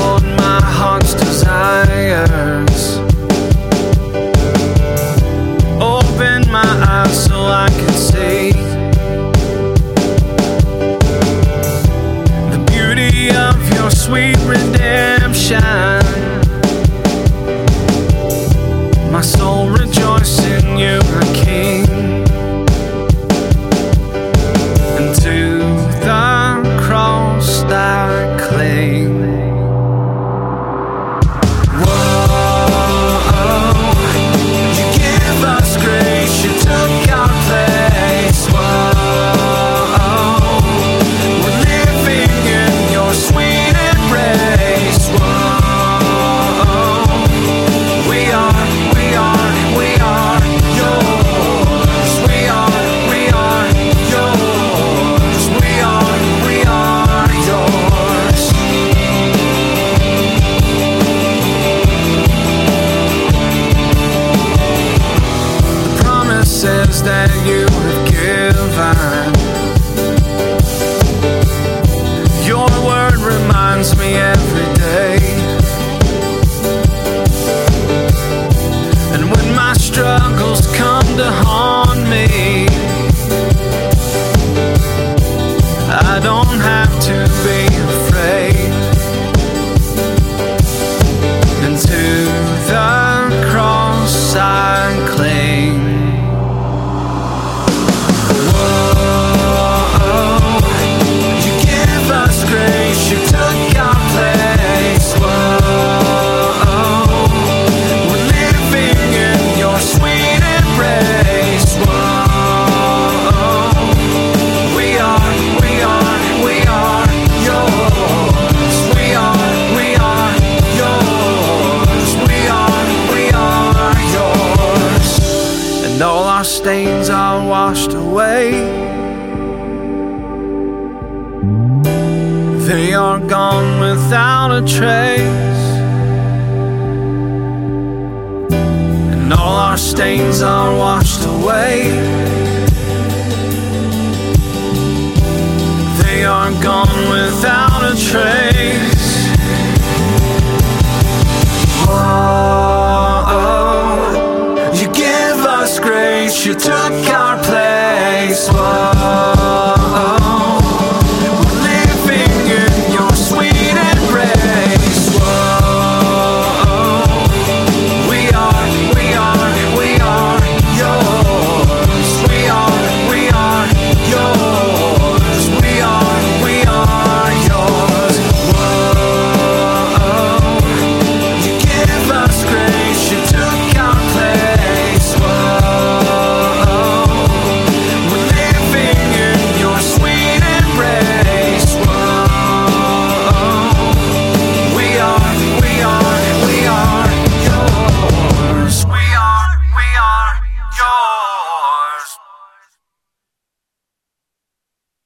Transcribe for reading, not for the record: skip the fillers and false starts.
on my heart's desires. Open my eyes so I can see the beauty of your sweet redemption. My soul rejoices in you, my King. And to the cross I cling. That you have given. Your word reminds me every day. And when my struggles come to haunt me, I don't have to be afraid. And to the cross I cling. Stains are washed away. They are gone without a trace. And all our stains are washed away. They are gone without a trace.